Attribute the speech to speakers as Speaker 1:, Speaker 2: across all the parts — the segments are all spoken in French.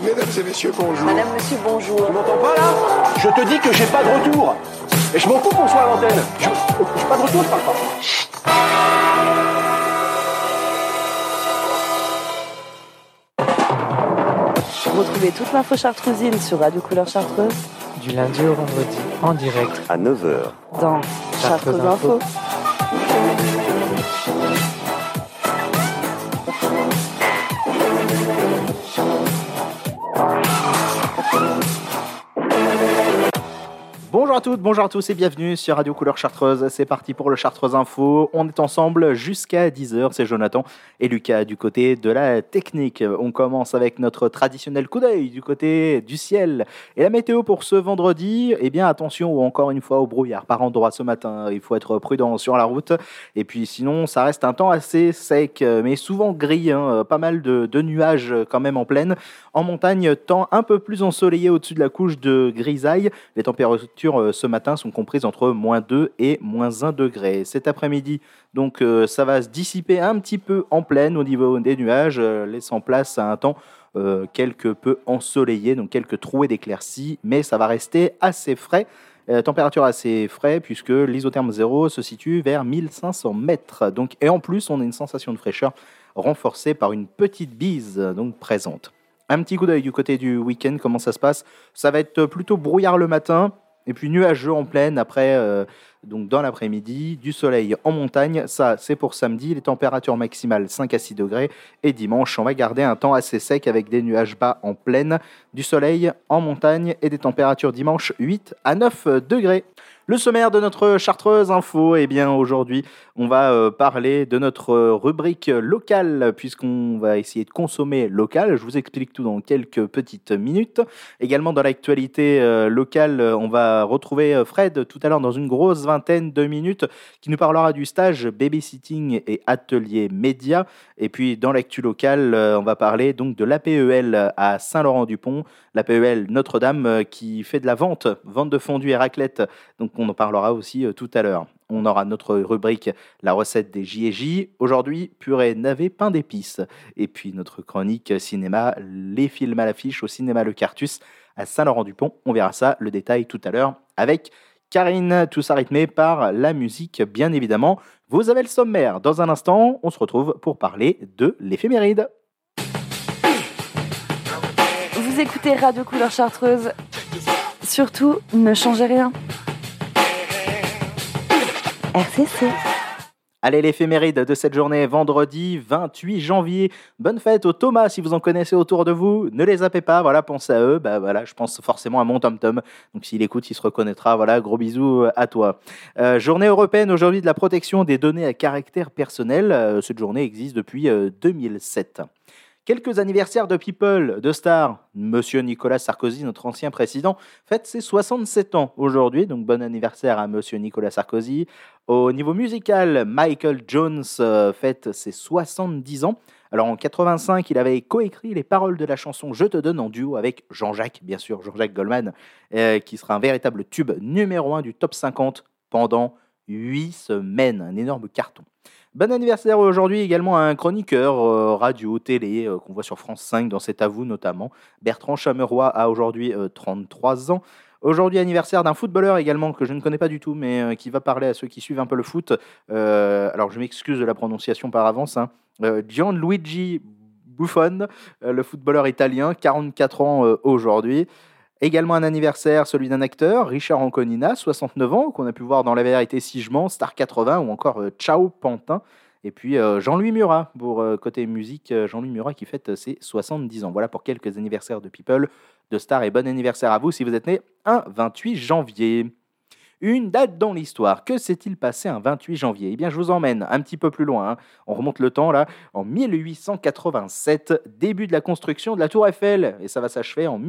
Speaker 1: Mesdames et messieurs, bonjour.
Speaker 2: Madame, monsieur, bonjour.
Speaker 3: Tu m'entends pas là? Je te dis que j'ai pas de retour. Et je m'en fous qu'on soit à l'antenne. J'ai pas de retour, je parle pas.
Speaker 2: Retrouvez toute l'info chartrousine sur Radio Couleur Chartreuse
Speaker 4: du lundi au vendredi en direct
Speaker 5: à 9h
Speaker 2: dans Chartreuse Info.
Speaker 6: Bonjour à toutes, bonjour à tous et bienvenue sur Radio Couleur Chartreuse. C'est parti pour le Chartreuse Info. On est ensemble jusqu'à 10h. C'est Jonathan et Lucas du côté de la technique. On commence avec notre traditionnel coup d'œil du côté du ciel. Et la météo pour ce vendredi, eh bien attention encore une fois au brouillard par endroits ce matin. Il faut être prudent sur la route. Et puis sinon, ça reste un temps assez sec, mais souvent gris. Pas mal de nuages quand même en pleine. En montagne, temps un peu plus ensoleillé au-dessus de la couche de grisaille. Les températures ce matin sont comprises entre -2 et -1 degré. Cet après-midi, donc, ça va se dissiper un petit peu en plaine au niveau des nuages, laissant place à un temps quelque peu ensoleillé, donc quelques trouées d'éclaircies, mais ça va rester assez frais. Température assez frais puisque l'isotherme zéro se situe vers 1500 mètres. Donc, et en plus, on a une sensation de fraîcheur renforcée par une petite bise donc présente. Un petit coup d'œil du côté du week-end, comment ça se passe? Ça va être plutôt brouillard le matin, et puis nuageux en plaine après, donc dans l'après-midi, du soleil en montagne. Ça, c'est pour samedi, les températures maximales 5 à 6 degrés. Et dimanche, on va garder un temps assez sec avec des nuages bas en plaine, du soleil en montagne et des températures dimanche 8 à 9 degrés. Le sommaire de notre Chartreuse Info, eh bien aujourd'hui, on va parler de notre rubrique locale, puisqu'on va essayer de consommer local. Je vous explique tout dans quelques petites minutes. Également dans l'actualité locale, on va retrouver Fred tout à l'heure dans une grosse vingtaine de minutes, qui nous parlera du stage babysitting et atelier média. Et puis dans l'actu locale, on va parler donc de l'APEL à Saint-Laurent-du-Pont, l'APEL Notre-Dame qui fait de la vente de fondue et raclette. Donc on en parlera aussi tout à l'heure. On aura notre rubrique La recette des J&J. Aujourd'hui, purée navet pain d'épices. Et puis notre chronique cinéma, les films à l'affiche au cinéma Le Cartus à Saint-Laurent-du-Pont. On verra ça, le détail tout à l'heure avec Karine. Tout ça rythmé par la musique, bien évidemment. Vous avez le sommaire. Dans un instant, on se retrouve pour parler de l'éphéméride.
Speaker 2: Vous écoutez Radio Couleur Chartreuse. Surtout, ne changez rien. RCC.
Speaker 6: Allez, l'éphéméride de cette journée, vendredi 28 janvier. Bonne fête aux Thomas, si vous en connaissez autour de vous. Ne les zappez pas, voilà, pensez à eux. Je pense forcément à mon Tom-Tom. Donc s'il écoute, il se reconnaîtra. Voilà, gros bisous à toi. Journée européenne aujourd'hui de la protection des données à caractère personnel. Cette journée existe depuis 2007. Quelques anniversaires de people, de stars. Monsieur Nicolas Sarkozy, notre ancien président, fête ses 67 ans aujourd'hui. Donc bon anniversaire à Monsieur Nicolas Sarkozy. Au niveau musical, Michael Jones fête ses 70 ans. Alors en 85, il avait coécrit les paroles de la chanson Je te donne en duo avec Jean-Jacques, bien sûr, Jean-Jacques Goldman, qui sera un véritable tube numéro 1 du top 50 pendant 8 semaines. Un énorme carton. Bon anniversaire aujourd'hui également à un chroniqueur radio, télé, qu'on voit sur France 5 dans C'est à vous notamment. Bertrand Chameroy a aujourd'hui 33 ans. Aujourd'hui anniversaire d'un footballeur également que je ne connais pas du tout, mais qui va parler à ceux qui suivent un peu le foot. Alors je m'excuse de la prononciation par avance. Gianluigi Buffon, le footballeur italien, 44 ans aujourd'hui. Également un anniversaire, celui d'un acteur, Richard Anconina, 69 ans, qu'on a pu voir dans La Vérité si je mens, Star 80 ou encore Ciao Pantin. Et puis Jean-Louis Murat, pour côté musique, Jean-Louis Murat qui fête ses 70 ans. Voilà pour quelques anniversaires de people, de stars, et bon anniversaire à vous si vous êtes né un 28 janvier. Une date dans l'histoire. Que s'est-il passé un 28 janvier? Eh bien, je vous emmène un petit peu plus loin. On remonte le temps, là, en 1887, début de la construction de la Tour Eiffel. Et ça va s'achever en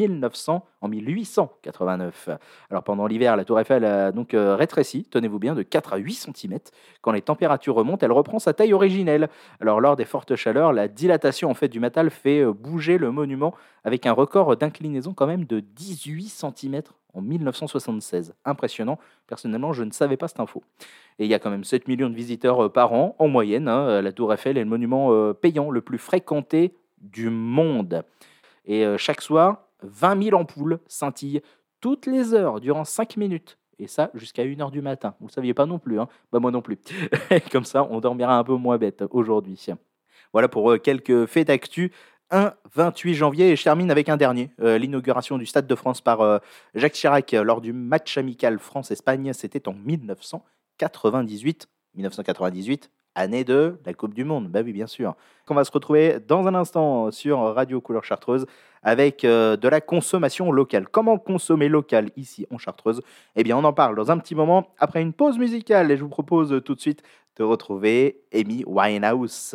Speaker 6: 1889. Alors, pendant l'hiver, la Tour Eiffel a donc rétréci, tenez-vous bien, de 4 à 8 cm. Quand les températures remontent, elle reprend sa taille originelle. Alors, lors des fortes chaleurs, la dilatation en fait, du métal fait bouger le monument avec un record d'inclinaison quand même de 18 cm en 1976. Impressionnant. Personnellement, je ne savais pas cette info. Et il y a quand même 7 millions de visiteurs par an, en moyenne. La Tour Eiffel est le monument payant le plus fréquenté du monde. Et chaque soir, 20 000 ampoules scintillent toutes les heures durant 5 minutes. Et ça, jusqu'à 1h du matin. Vous ne le saviez pas non plus, hein? Bah moi non plus. Comme ça, on dormira un peu moins bête aujourd'hui. Voilà pour quelques faits d'actu. 28 janvier, et je termine avec un dernier. L'inauguration du Stade de France par Jacques Chirac lors du match amical France-Espagne, c'était en 1998. 1998, année de la Coupe du Monde. Bah oui, bien sûr. On va se retrouver dans un instant sur Radio Couleur Chartreuse avec de la consommation locale. Comment consommer local ici en Chartreuse? Eh bien, on en parle dans un petit moment après une pause musicale. Et je vous propose tout de suite de retrouver Amy Winehouse.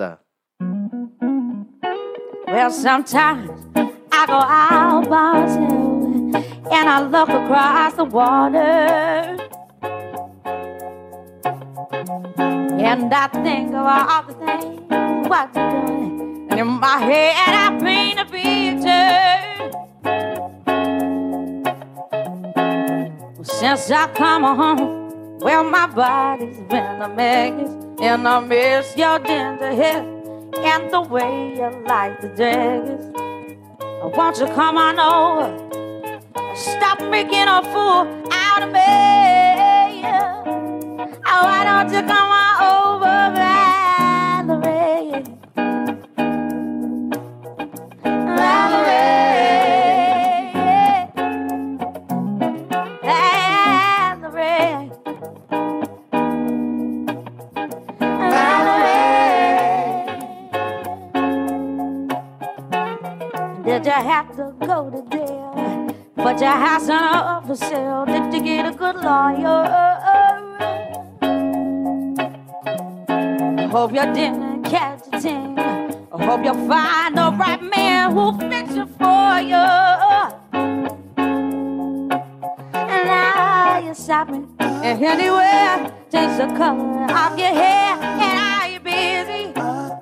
Speaker 1: Well, sometimes I go out by myself and I look across the water and I think of all the things what you're doing, and in my head I paint a picture. Since I come home, well, my body's been a mess, and I miss your tender hair and the way you like the dress. Won't you come on over? Stop making a fool out of me. Oh, why don't you come on over, Valerie? Valerie. Did you have to go to jail? But your house up for sale. Did you get a good lawyer? I hope you didn't catch a thing. I hope you find the right man who'll fix it for you. And now you're shopping and anywhere, change the color of your hair. And are you busy?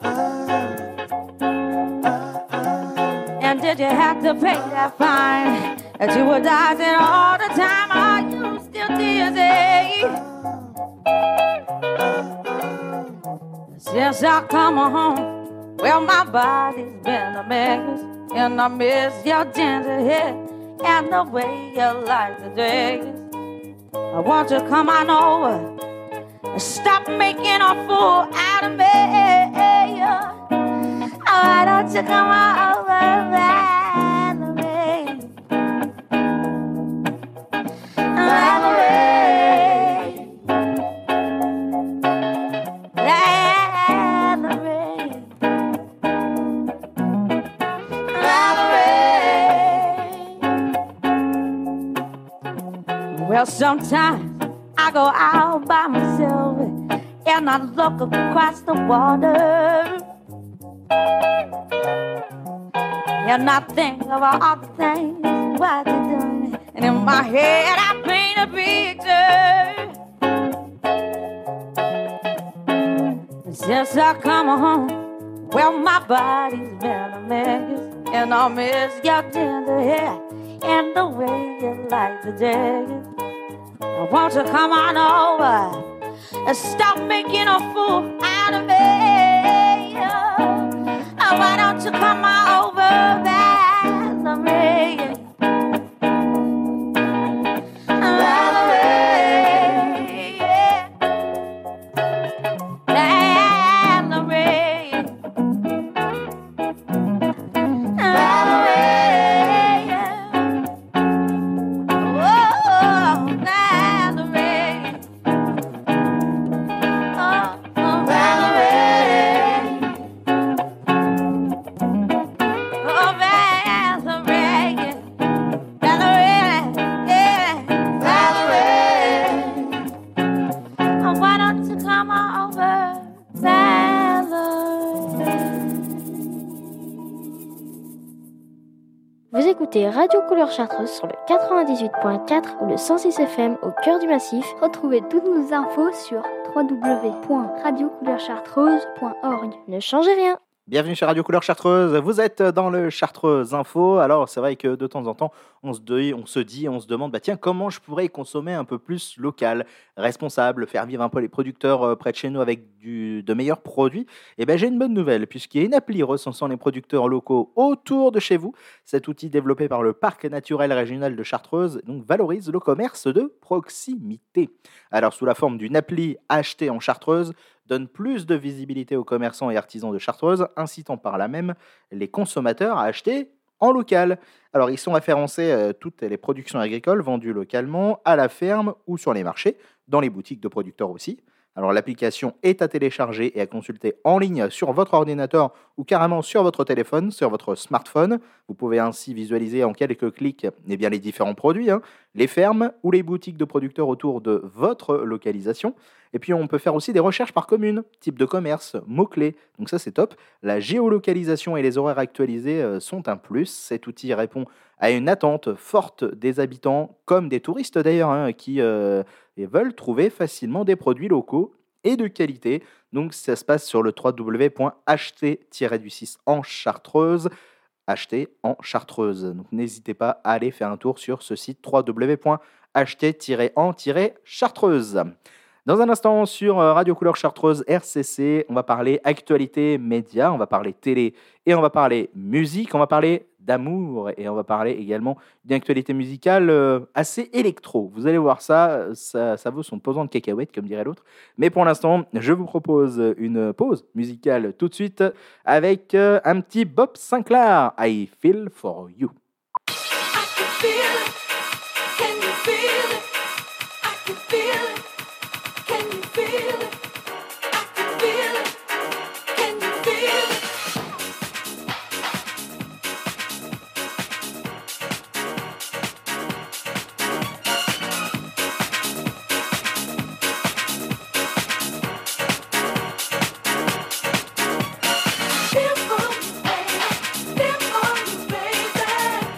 Speaker 1: And did you have to pay that fine that you were dodging all the time? Are you still dizzy? Since I come home, well, my body's been a mess, and I miss your ginger hair and the way you like the dress. I want you to come on over and stop making a fool out of me. Why don't you come on over, Valerie? Valerie. Valerie. Valerie. Well, sometimes I go out by myself and I look across the water. And I think of all the things what you're doing, and in my head I paint a picture. Since I come home, well, my body's been a mess, and I miss your tender hair and the way you like the dress. I want you to come on over and stop making a fool out of me. Why don't you come on over, Valerie? Valerie. Valerie. Valerie. Oh, Valerie. Oh, Valerie.
Speaker 5: Vous écoutez Radio Couleur Chartreuse sur le 98.4 ou le 106 FM au cœur du massif.
Speaker 7: Retrouvez toutes nos infos sur www.radiocouleur-chartreuse.org.
Speaker 5: Ne changez rien.
Speaker 6: Bienvenue sur Radio Couleur Chartreuse, vous êtes dans le Chartreuse Info. Alors c'est vrai que de temps en temps on se demande tiens, comment je pourrais consommer un peu plus local, responsable, faire vivre un peu les producteurs près de chez nous avec de meilleurs produits. Et j'ai une bonne nouvelle puisqu'il y a une appli recensant les producteurs locaux autour de chez vous. Cet outil développé par le Parc naturel régional de Chartreuse donc valorise le commerce de proximité. Alors sous la forme d'une appli achetée en Chartreuse, donne plus de visibilité aux commerçants et artisans de Chartreuse, incitant par là même les consommateurs à acheter en local. Alors, ils sont référencés toutes les productions agricoles vendues localement à la ferme ou sur les marchés, dans les boutiques de producteurs aussi. Alors, l'application est à télécharger et à consulter en ligne sur votre ordinateur ou carrément sur votre téléphone, sur votre smartphone. Vous pouvez ainsi visualiser en quelques clics les différents produits, les fermes ou les boutiques de producteurs autour de votre localisation. Et puis, on peut faire aussi des recherches par commune, type de commerce, mots-clés. Donc ça, c'est top. La géolocalisation et les horaires actualisés sont un plus. Cet outil répond à une attente forte des habitants, comme des touristes d'ailleurs, qui veulent trouver facilement des produits locaux et de qualité. Donc ça se passe sur le www.acheter-du6 en Chartreuse. Acheter en Chartreuse. Donc n'hésitez pas à aller faire un tour sur ce site www.acheter-en-chartreuse. Dans un instant, sur Radio Couleur Chartreuse RCC, on va parler actualité média, on va parler télé et on va parler musique, on va parler d'amour et on va parler également d'une actualité musicale assez électro. Vous allez voir ça vaut son pesant de cacahuètes, comme dirait l'autre. Mais pour l'instant, je vous propose une pause musicale tout de suite avec un petit Bob Sinclair, I Feel For You.
Speaker 7: I can feel it. Can you feel it? I can feel it. Can you feel it? I can feel it. Can you feel it? Feel for you, baby. Feel for you, baby.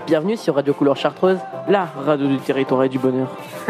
Speaker 4: Bienvenue sur Radio Couleur Chartreuse, la radio du territoire et du bonheur.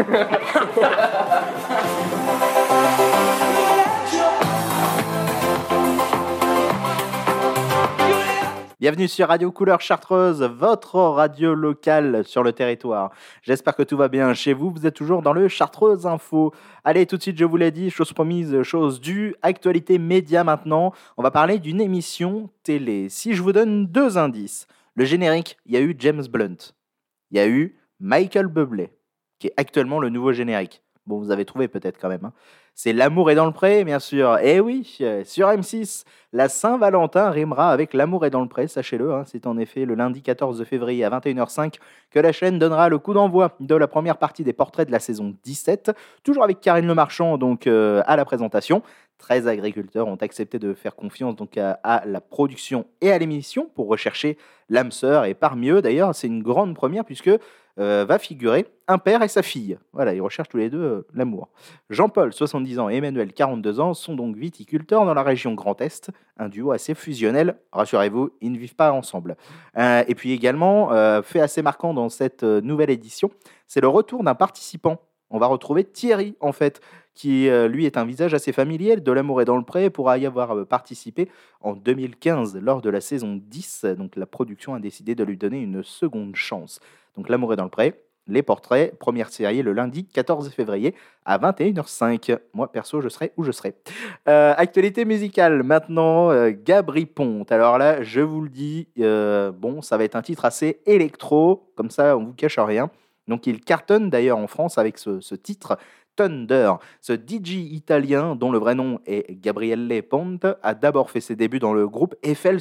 Speaker 6: Bienvenue sur Radio Couleur Chartreuse, votre radio locale sur le territoire. J'espère que tout va bien chez vous. Vous êtes toujours dans le Chartreuse Info. Allez, tout de suite, je vous l'ai dit, chose promise, chose due. Actualité média maintenant. On va parler d'une émission télé. Si je vous donne 2 indices, le générique, il y a eu James Blunt. Il y a eu Michael Bublé, qui est actuellement le nouveau générique. Bon, vous avez trouvé peut-être quand même. C'est L'amour est dans le pré, bien sûr. Eh oui, sur M6, la Saint-Valentin rimera avec L'amour est dans le pré, sachez-le. C'est en effet le lundi 14 février à 21h05 que la chaîne donnera le coup d'envoi de la première partie des portraits de la saison 17. Toujours avec Karine Le Marchand donc, à la présentation. 13 agriculteurs ont accepté de faire confiance donc, à la production et à l'émission pour rechercher l'âme sœur. Et parmi eux, d'ailleurs, c'est une grande première puisque va figurer un père et sa fille. Voilà, ils recherchent tous les deux l'amour. Jean-Paul, 70 ans, et Emmanuel, 42 ans, sont donc viticulteurs dans la région Grand Est. Un duo assez fusionnel. Rassurez-vous, ils ne vivent pas ensemble. Et puis également, fait assez marquant dans cette nouvelle édition, c'est le retour d'un participant. On va retrouver Thierry, en fait, qui, lui, est un visage assez familier de L'amour est dans le pré, pour y avoir participé en 2015 lors de la saison 10. Donc la production a décidé de lui donner une seconde chance. Donc L'amour est dans le pré, les portraits, première série le lundi 14 février à 21h05. Moi, perso, je serai où je serai. Actualité musicale, maintenant, Gabri Ponte. Alors là, je vous le dis, bon, ça va être un titre assez électro, comme ça, on vous cache rien. Donc il cartonne d'ailleurs en France avec ce titre, Thunder. Ce DJ italien, dont le vrai nom est Gabriele Ponte, a d'abord fait ses débuts dans le groupe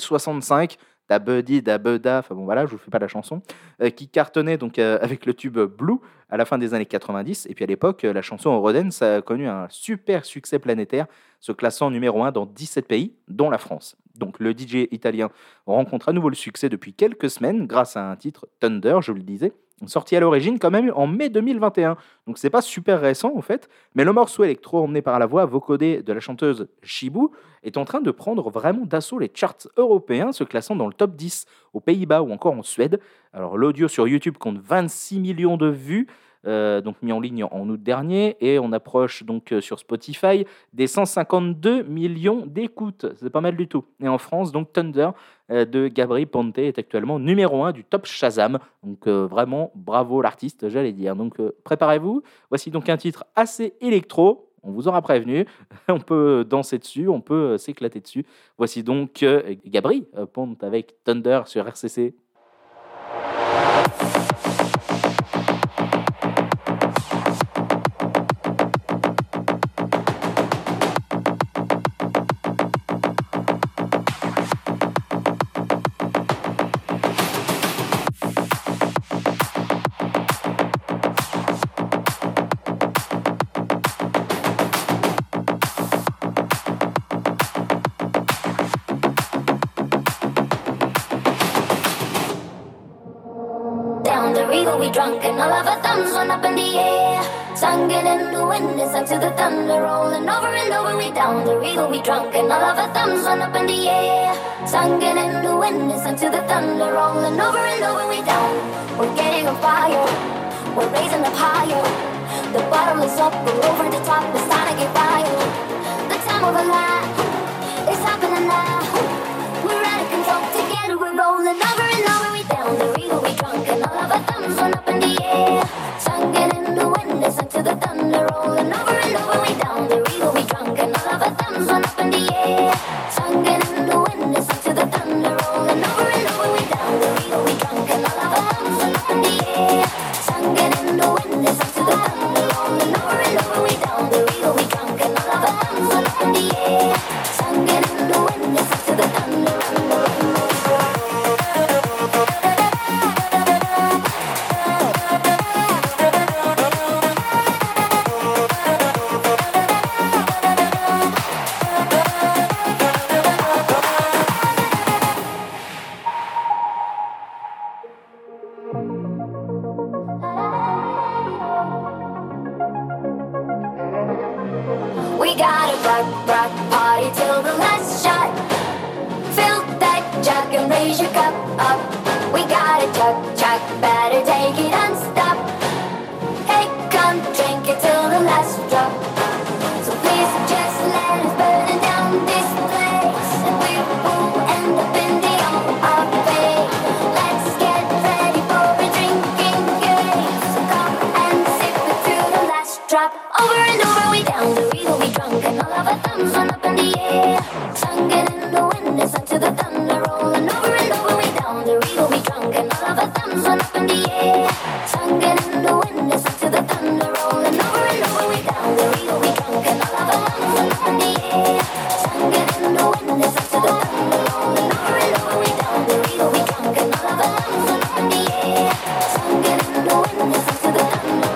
Speaker 6: FL65, Da Buddy, Da Beda, enfin bon voilà, je vous fais pas la chanson, qui cartonnait donc avec le tube Blue à la fin des années 90. Et puis à l'époque, la chanson Eurodance a connu un super succès planétaire, se classant numéro 1 dans 17 pays, dont la France. Donc le DJ italien rencontre à nouveau le succès depuis quelques semaines grâce à un titre, Thunder, je vous le disais, sorti à l'origine quand même en mai 2021. Donc c'est pas super récent en fait, mais le morceau électro emmené par la voix vocodée de la chanteuse Shibu est en train de prendre vraiment d'assaut les charts européens, se classant dans le top 10 aux Pays-Bas ou encore en Suède. Alors l'audio sur YouTube compte 26 millions de vues, donc mis en ligne en août dernier, et on approche donc sur Spotify des 152 millions d'écoutes. C'est pas mal du tout. Et en France, donc Thunder de Gabri Ponte est actuellement numéro 1 du top Shazam. Donc vraiment bravo l'artiste, j'allais dire. Donc préparez-vous. Voici donc un titre assez électro. On vous aura prévenu. On peut danser dessus, on peut s'éclater dessus. Voici donc Gabri Ponte avec Thunder sur RCC.
Speaker 8: Down the river we drunk and all of our thumbs went up in the air. Sung it in the wind and sang to the thunder, rolling over and over. We down the river we drunk and all of our thumbs went up in the air. Sung it in the wind and sang to the thunder, rolling over and over. We down, we're getting on fire, we're raising up higher. The bottle is up, we're over the top, it's time to get wild. The time of our life is happening now. We're out of control, together we're rolling over and over. We down the river we drunk and all of our thumbs went up in the air. Sung it in the wind and sang to the thunder, rolling over and over. We down the river we drunk and all of our thumbs went up in the air. Sung it in the wind and sang to the thunder, rolling over and over. We down the river we drunk and all of our thumbs went up in the air. Sung it in the wind and sang to the thunder, rolling over and over. We down the river we drunk and all of our thumbs went up in the air. Sung it in the wind and sang to the thunder. We got a rock party till the last shot. Fill that jug and raise your cup up. We got a chug Over and over we down the river, we drunk, and all of our thumbs went up in the air. Sung it in the wind, and sung to the thunder, rolling over and over we down the river, we drunk, and all of our thumbs went up in the air. Sung it in the wind, and sung to the thunder, rolling over and over we down the river, we drunk, and all of our thumbs went up in the air. Sung it in the wind, and sung to the thunder, rolling over and over we down the river, we drunk, and all of our thumbs went up in the air. Sung it in the wind, and sung to the thunder.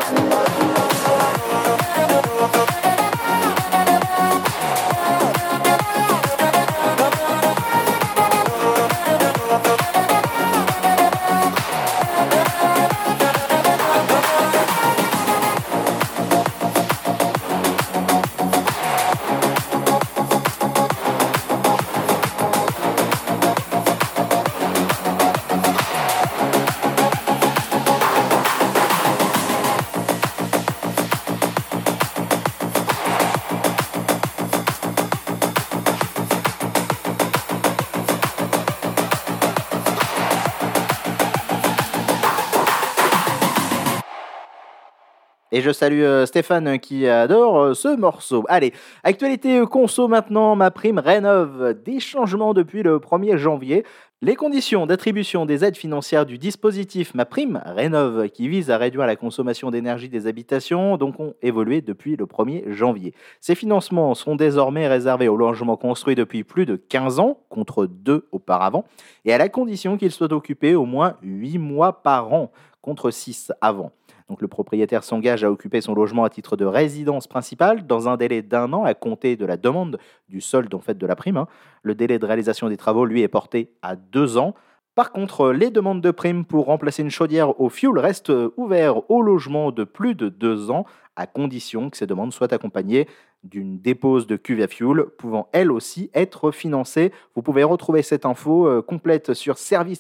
Speaker 6: Et je salue Stéphane qui adore ce morceau. Allez, actualité conso maintenant, ma prime rénove. Des changements depuis le 1er janvier. Les conditions d'attribution des aides financières du dispositif Ma Prime Rénove, qui vise à réduire la consommation d'énergie des habitations, donc ont évolué depuis le 1er janvier. Ces financements sont désormais réservés aux logements construits depuis plus de 15 ans, contre 2 auparavant, et à la condition qu'ils soient occupés au moins 8 mois par an, contre 6 avant. Donc, le propriétaire s'engage à occuper son logement à titre de résidence principale dans un délai d'1 an à compter de la demande du solde en fait de la prime. Le délai de réalisation des travaux, lui, est porté à 2 ans. Par contre, les demandes de prime pour remplacer une chaudière au fioul restent ouvertes aux logements de plus de 2 ans, à condition que ces demandes soient accompagnées d'une dépose de cuve à fioul, pouvant elle aussi être financée. Vous pouvez retrouver cette info complète sur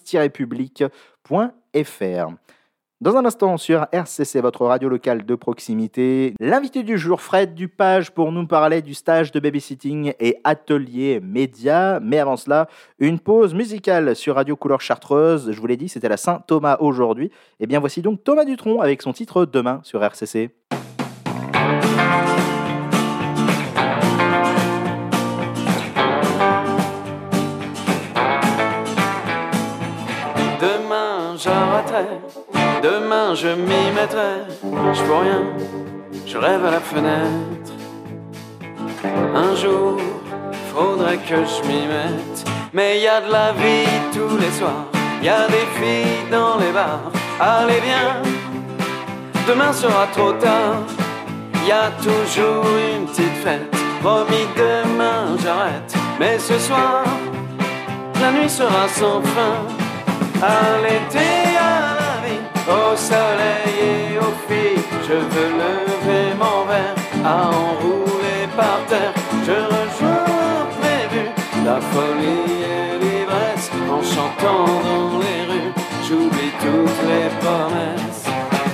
Speaker 6: service-public.fr. Dans un instant sur RCC, votre radio locale de proximité, l'invité du jour, Fred Dupage, pour nous parler du stage de babysitting et atelier média. Mais avant cela, une pause musicale sur Radio Couleur Chartreuse. Je vous l'ai dit, c'était la Saint-Thomas aujourd'hui. Et bien voici donc Thomas Dutronc avec son titre Demain sur RCC.
Speaker 9: Demain j'arrêterai, demain je m'y mettrai. Je vois rien, je rêve à la fenêtre. Un jour, faudrait que je m'y mette. Mais y a de la vie tous les soirs, y a des filles dans les bars. Allez viens, demain sera trop tard. Y a toujours une petite fête. Promis demain j'arrête, mais ce soir, la nuit sera sans fin. À l'été, à la vie, au soleil et aux filles, je veux lever mon verre, à enrouler par terre. Je rejoins prévu la folie et l'ivresse, en chantant dans les rues, j'oublie toutes les promesses.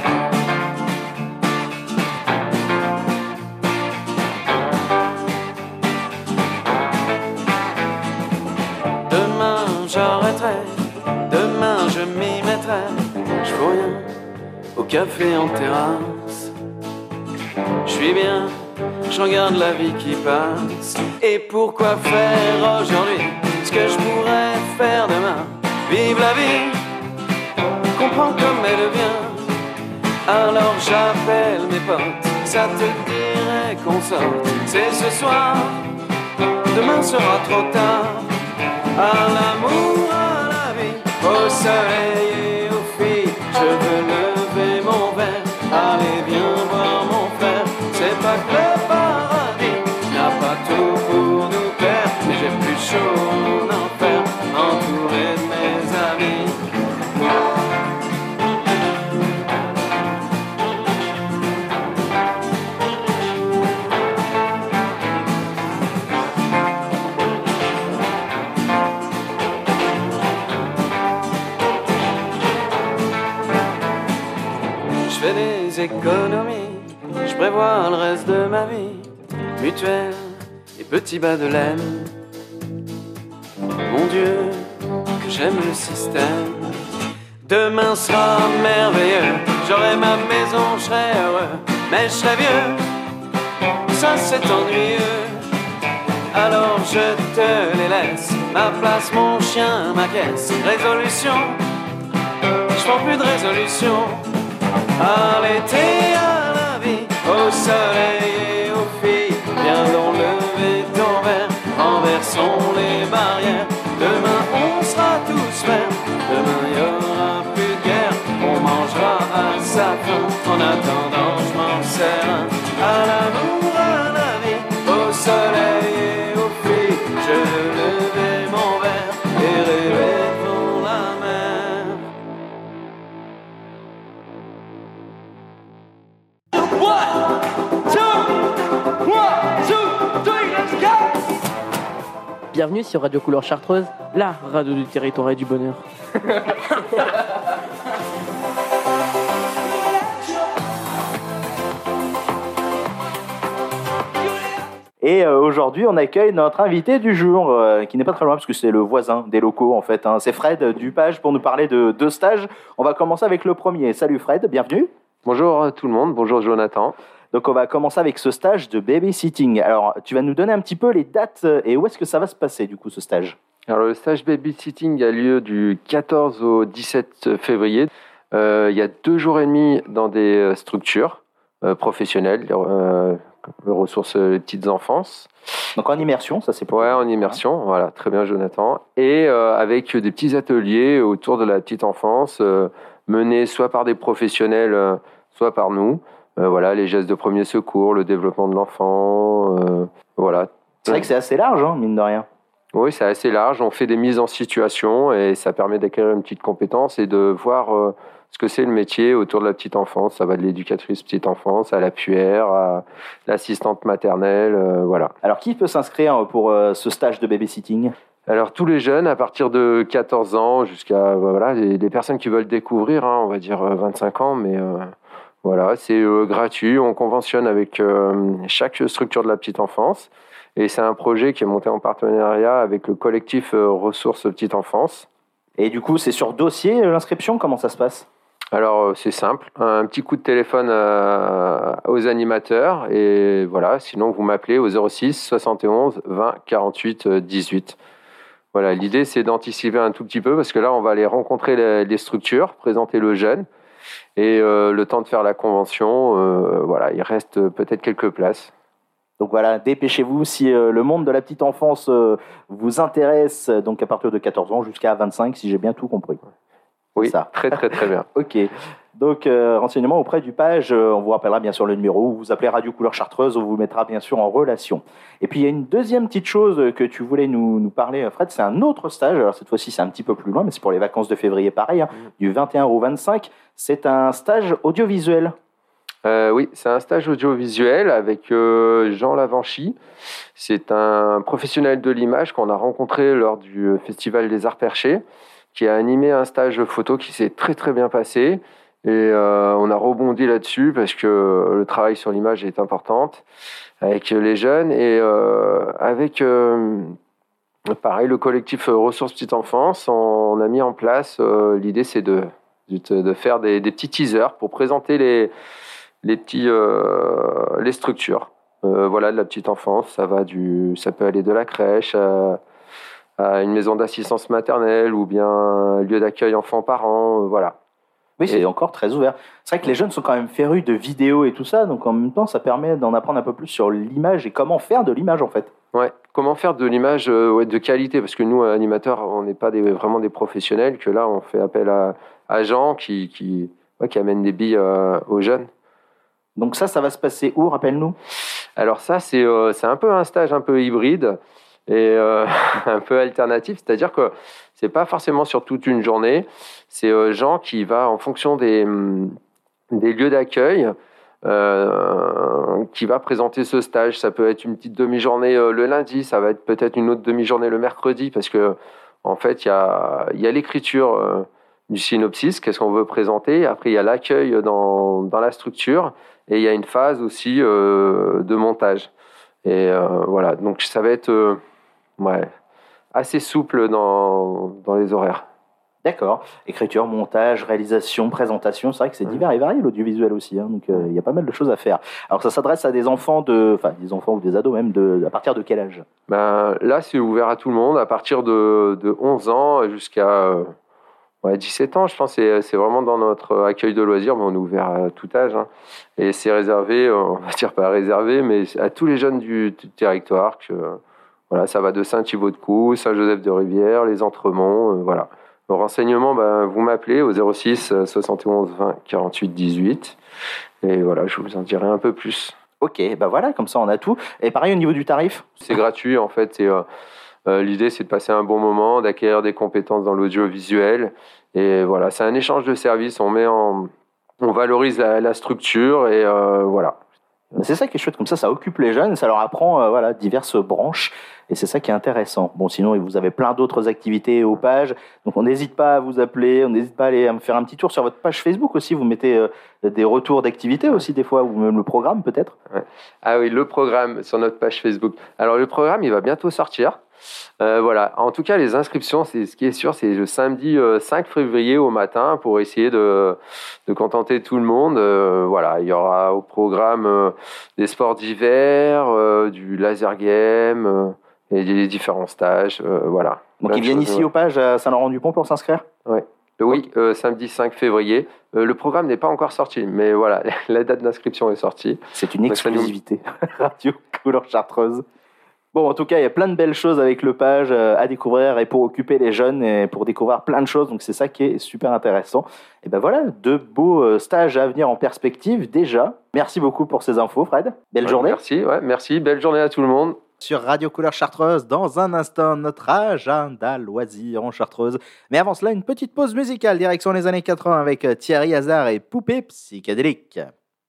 Speaker 9: Demain j'arrêterai, demain je m'y mettrai. Je vois rien au café en terrasse. Je suis bien, je regarde la vie qui passe. Et pourquoi faire aujourd'hui ce que je pourrais faire demain? Vive la vie, comprends comme elle vient. Alors j'appelle mes potes, ça te dirait qu'on sorte. C'est ce soir, demain sera trop tard. À l'amour, à la vie, au soleil et aux filles, je veux lever mon verre. Allez viens voir mon frère, c'est pas que le paradis n'a pas tout pour nous plaire, mais j'ai plus chaud en enfer, entouré de mes amis. Je fais des économies, je prévois le reste de ma vie. Mutuelle et petits bas de laine. Mon Dieu, que j'aime le système. Demain sera merveilleux, j'aurai ma maison, je serai heureux. Mais je serai vieux, ça c'est ennuyeux. Alors je te les laisse, ma place, mon chien, ma caisse. Résolution, je prends plus de résolution. À l'été, à la vie, au soleil et aux filles, viens donc lever ton verre, renversons les barrières. Demain on sera tous verts, demain il y aura plus de guerre, on mangera à sa faim. En attendant je m'en sers un, à l'amour, à la vie, au soleil et aux filles, je levais mon verre et rêvais devant la mer.
Speaker 4: Bienvenue sur Radio Couleur Chartreuse, la radio du territoire et du bonheur.
Speaker 6: Et aujourd'hui, on accueille notre invité du jour, qui n'est pas très loin, parce que c'est le voisin des locaux, en fait. C'est Fred Dupage pour nous parler de deux stages. On va commencer avec le premier. Salut Fred, bienvenue.
Speaker 10: Bonjour tout le monde, bonjour Jonathan.
Speaker 6: Donc on va commencer avec ce stage de babysitting. Alors, tu vas nous donner un petit peu les dates et où est-ce que ça va se passer, du coup, ce stage ?
Speaker 10: Alors le stage babysitting a lieu du 14 au 17 février. Il y a 2 jours et demi dans des structures professionnelles, ressources les petites enfances.
Speaker 6: Donc en immersion, ça c'est pour...
Speaker 10: Ouais, en immersion, voilà, très bien Jonathan. Et avec des petits ateliers autour de la petite enfance, menés soit par des professionnels, soit par nous. Voilà, les gestes de premier secours, le développement de l'enfant, voilà.
Speaker 6: C'est vrai que c'est assez large, hein, mine de rien.
Speaker 10: Oui, c'est assez large. On fait des mises en situation et ça permet d'acquérir une petite compétence et de voir ce que c'est le métier autour de la petite enfance. Ça va de l'éducatrice petite enfance à la puère, à l'assistante maternelle, voilà.
Speaker 6: Alors, qui peut s'inscrire pour ce stage de babysitting ?
Speaker 10: Alors, tous les jeunes, à partir de 14 ans jusqu'à voilà, les personnes qui veulent découvrir, hein, on va dire 25 ans, mais... Voilà, c'est gratuit. On conventionne avec chaque structure de la petite enfance. Et c'est un projet qui est monté en partenariat avec le collectif Ressources Petite Enfance.
Speaker 6: Et du coup, c'est sur dossier l'inscription ? Comment ça se passe ?
Speaker 10: Alors, c'est simple. Un petit coup de téléphone aux animateurs. Et voilà, sinon, vous m'appelez au 06 71 20 48 18. Voilà, l'idée, c'est d'anticiper un tout petit peu parce que là, on va aller rencontrer les structures, présenter le jeune. Et le temps de faire la convention, voilà, il reste peut-être quelques places.
Speaker 6: Donc voilà, dépêchez-vous si le monde de la petite enfance vous intéresse, donc à partir de 14 ans jusqu'à 25, si j'ai bien tout compris.
Speaker 10: Oui,
Speaker 6: ça.
Speaker 10: Très bien.
Speaker 6: Ok, donc renseignements auprès du page, on vous rappellera bien sûr le numéro, ou vous appelez Radio Couleur Chartreuse, on vous mettra bien sûr en relation. Et puis il y a une deuxième petite chose que tu voulais nous parler, Fred, c'est un autre stage, alors cette fois-ci c'est un petit peu plus loin, mais c'est pour les vacances de février pareil, hein, du 21 au 25, c'est un stage audiovisuel.
Speaker 10: Oui, c'est un stage audiovisuel avec Jean Lavanchy. C'est un professionnel de l'image qu'on a rencontré lors du Festival des Arts Perchés, qui a animé un stage photo qui s'est très très bien passé. Et on a rebondi là-dessus parce que le travail sur l'image est important avec les jeunes et avec pareil le collectif Ressources Petite Enfance. On a mis en place l'idée, c'est de faire des petits teasers pour présenter les structures. Voilà, de la petite enfance, ça peut aller de la crèche à une maison d'assistance maternelle ou bien un lieu d'accueil enfants-parents, voilà.
Speaker 6: Oui, c'est encore très ouvert. C'est vrai que les jeunes sont quand même férus de vidéos et tout ça, donc en même temps, ça permet d'en apprendre un peu plus sur l'image et comment faire de l'image en fait.
Speaker 10: Ouais, comment faire de l'image de qualité, parce que nous, animateurs, on n'est pas vraiment des professionnels, que là, on fait appel à Jean qui amène des billes aux jeunes.
Speaker 6: Donc ça va se passer où, rappelle-nous ?
Speaker 10: Alors ça, c'est un peu un stage un peu hybride et un peu alternatif, c'est-à-dire que c'est pas forcément sur toute une journée, c'est Jean qui va, en fonction des lieux d'accueil, qui va présenter ce stage. Ça peut être une petite demi-journée le lundi, ça va être peut-être une autre demi-journée le mercredi, parce que en fait, il y a l'écriture du synopsis, qu'est-ce qu'on veut présenter. Après, il y a l'accueil dans la structure et il y a une phase aussi de montage. Et voilà, donc ça va être assez souple dans les horaires.
Speaker 6: D'accord. Écriture, montage, réalisation, présentation, c'est vrai que c'est divers et varié l'audiovisuel aussi, hein, donc il y a pas mal de choses à faire. Alors ça s'adresse à des enfants des enfants ou des ados même, à partir de quel âge?
Speaker 10: Ben, là, c'est ouvert à tout le monde, à partir de 11 ans jusqu'à 17 ans, je pense. C'est vraiment dans notre accueil de loisirs, mais on est ouvert à tout âge. Hein. Et c'est réservé, on va dire pas réservé, mais à tous les jeunes du territoire. Voilà, ça va de Saint-Thibaut-de-Caux, Saint-Joseph-de-Rivière, les Entremonts, voilà. Au renseignement, vous m'appelez au 06 71 20 48 18. Et voilà, je vous en dirai un peu plus.
Speaker 6: Ok, voilà, comme ça on a tout. Et pareil au niveau du tarif?
Speaker 10: C'est gratuit en fait. L'idée, c'est de passer un bon moment, d'acquérir des compétences dans l'audiovisuel. Et voilà, c'est un échange de services. On valorise la structure et voilà.
Speaker 6: C'est ça qui est chouette, comme ça occupe les jeunes, ça leur apprend diverses branches, et c'est ça qui est intéressant. Bon, sinon, vous avez plein d'autres activités aux pages, donc on n'hésite pas à vous appeler, on n'hésite pas à aller me faire un petit tour sur votre page Facebook aussi, vous mettez des retours d'activités aussi des fois, ou même le programme peut-être.
Speaker 10: Ouais. Ah oui, le programme sur notre page Facebook. Alors le programme, il va bientôt sortir. Voilà. En tout cas, les inscriptions, ce qui est sûr, c'est le samedi 5 février au matin pour essayer de contenter tout le monde. Voilà, il y aura au programme des sports d'hiver, du laser game et des différents stages. Voilà.
Speaker 6: Donc ils viennent ici aux pages à Saint-Laurent-du-Pont pour s'inscrire?
Speaker 10: Ouais. Oui, samedi 5 février. Le programme n'est pas encore sorti, mais voilà, la date d'inscription est sortie.
Speaker 6: C'est une exclusivité. Radio Couleur Chartreuse. Bon, en tout cas, il y a plein de belles choses avec le page à découvrir et pour occuper les jeunes et pour découvrir plein de choses. Donc, c'est ça qui est super intéressant. Et voilà, de beaux stages à venir en perspective déjà. Merci beaucoup pour ces infos, Fred. Belle journée.
Speaker 10: Merci. Belle journée à tout le monde.
Speaker 6: Sur Radio Couleur Chartreuse, dans un instant, notre agenda loisirs en Chartreuse. Mais avant cela, une petite pause musicale, direction les années 80 avec Thierry Hazard et Poupée Psychédélique.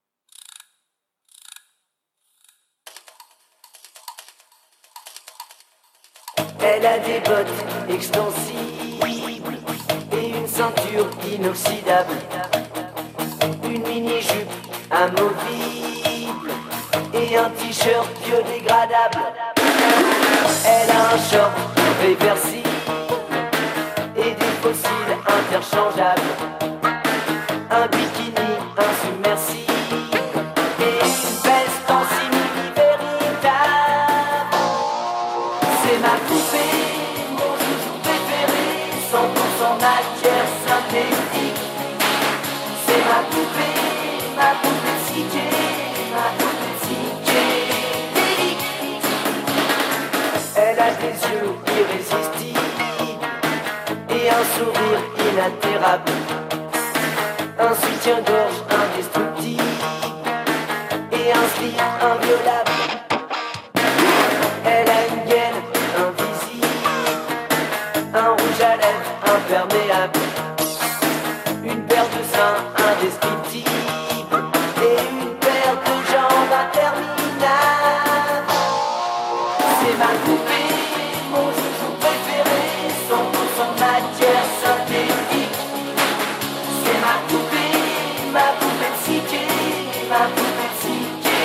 Speaker 11: Elle a des bottes extensibles et une ceinture inoxydable, une mini-jupe amovible et un t-shirt biodégradable. Elle a un short réversible et des fossiles interchangeables, un bikini insubmersible et une veste en simili véritable. C'est ma poupée, mon joujou préféré, 100% matière synthétique. C'est ma poupée psyché, ma poupée psyché. Elle a des yeux irrésistibles et un sourire inaltérable, un soutien-gorge indestructible et un slip inviolable. Elle a une gaine invisible, un rouge à lèvres imperméable, une paire de seins indescriptibles et une paire de jambes interminables. C'est ma poupée, mon joujou préféré, 100% matière synthétique. C'est ma poupée psyché, ma poupée psyché.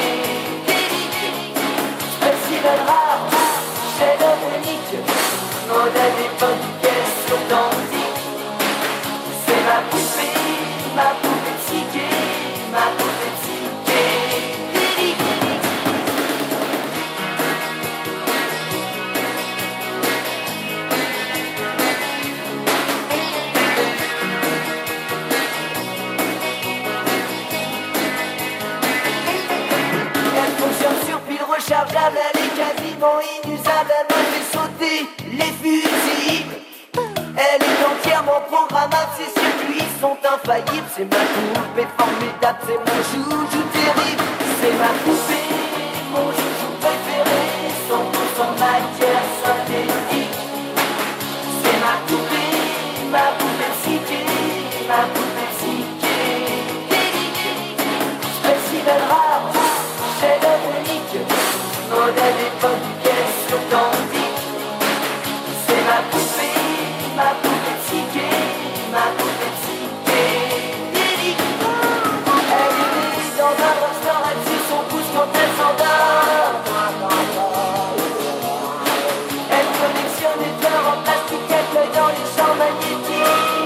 Speaker 11: Spécimen rare, chef-d'œuvre unique, modèle d'époque, pièce authentique. C'est ma poupée psyché, ma poupée psyché. Elle fonctionne sur pile rechargeable, elle est quasiment inusable, elle me fait sauter les fusibles. Elle est entièrement programmable, ses circuits sont infaillibles. C'est ma poupée formidable, c'est mon joujou terrible. C'est ma poupée, mon joujou préféré, 100% matière synthétique. C'est ma poupée psyché, ma poupée psyché. Spécimen rare, chef-d'œuvre unique, modèle d'époque, pièce authentique. C'est ma poupée psyché, ma poupée psyché. Elle est dans un rockstar, elle suit son pouce quand elle s'endort. Elle collectionne les fleurs en plastique, elle cueille dans les champs magnétiques.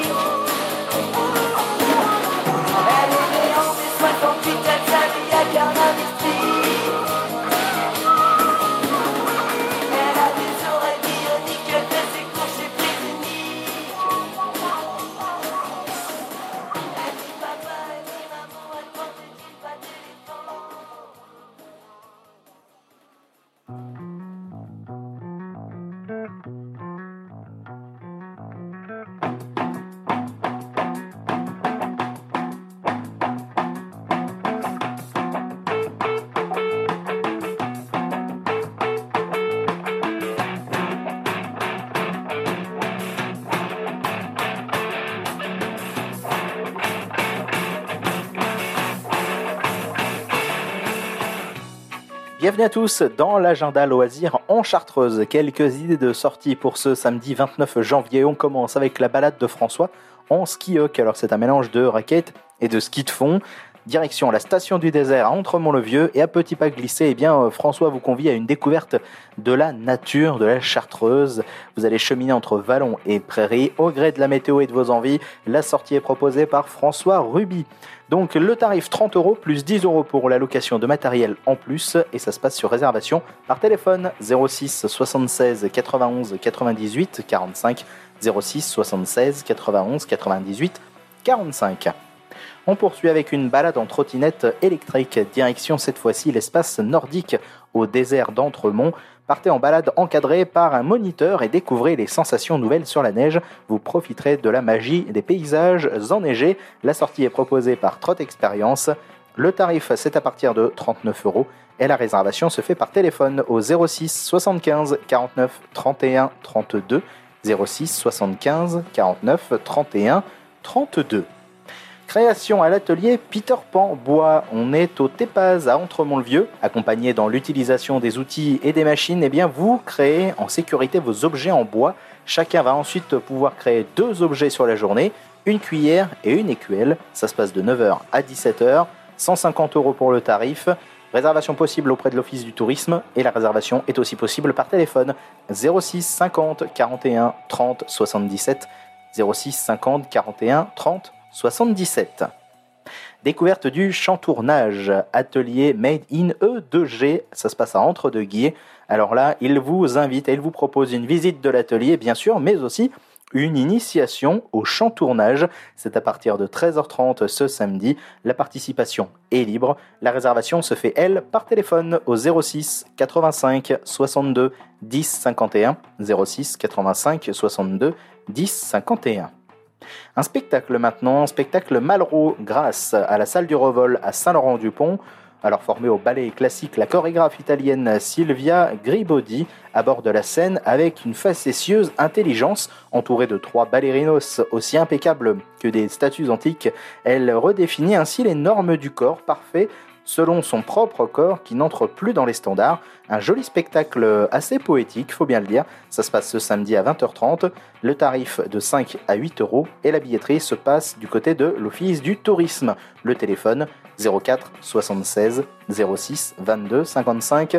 Speaker 6: Bienvenue à tous dans l'agenda loisirs en Chartreuse. Quelques idées de sortie pour ce samedi 29 janvier. On commence avec la balade de François en ski-hawk. Alors c'est un mélange de raquettes et de ski de fond. Direction la station du désert à Entremont-le-Vieux et à petits pas glissés, François vous convie à une découverte de la nature de la Chartreuse. Vous allez cheminer entre vallons et prairies au gré de la météo et de vos envies. La sortie est proposée par François Ruby. Donc le tarif 30 € plus 10 € pour la location de matériel en plus et ça se passe sur réservation par téléphone 06 76 91 98 45 06 76 91 98 45. On poursuit avec une balade en trottinette électrique, direction cette fois-ci l'espace nordique au désert d'Entremont. Partez en balade encadrée par un moniteur et découvrez les sensations nouvelles sur la neige. Vous profiterez de la magie des paysages enneigés. La sortie est proposée par Trot Experience. Le tarif, c'est à partir de 39 € et la réservation se fait par téléphone au 06 75 49 31 32 06 75 49 31 32. Création à l'atelier Peter Pan Bois. On est au Tépaz à Entremont-le-Vieux. Accompagné dans l'utilisation des outils et des machines, vous créez en sécurité vos objets en bois. Chacun va ensuite pouvoir créer 2 objets sur la journée, une cuillère et une écuelle. Ça se passe de 9h à 17h, 150 € pour le tarif. Réservation possible auprès de l'Office du tourisme et la réservation est aussi possible par téléphone 06 50 41 30 77 06 50 41 30 77. Découverte du chantournage, atelier Made in E2G, ça se passe à Entre-deux-Guiers. Alors là, il vous invite et il vous propose une visite de l'atelier, bien sûr, mais aussi une initiation au chantournage. C'est à partir de 13h30 ce samedi. La participation est libre. La réservation se fait, elle, par téléphone au 06 85 62 10 51. 06 85 62 10 51. Un spectacle maintenant, spectacle Malraux grâce à la salle du Revol à Saint-Laurent-du-Pont. Alors formée au ballet classique, la chorégraphe italienne Silvia Gribaudy aborde la scène avec une facétieuse intelligence. Entourée de 3 ballerinos aussi impeccables que des statues antiques, elle redéfinit ainsi les normes du corps parfait selon son propre corps qui n'entre plus dans les standards. Un joli spectacle assez poétique, faut bien le dire. Ça se passe ce samedi à 20h30. Le tarif de 5 à 8 € et la billetterie se passe du côté de l'Office du tourisme. Le téléphone 04 76 06 22 55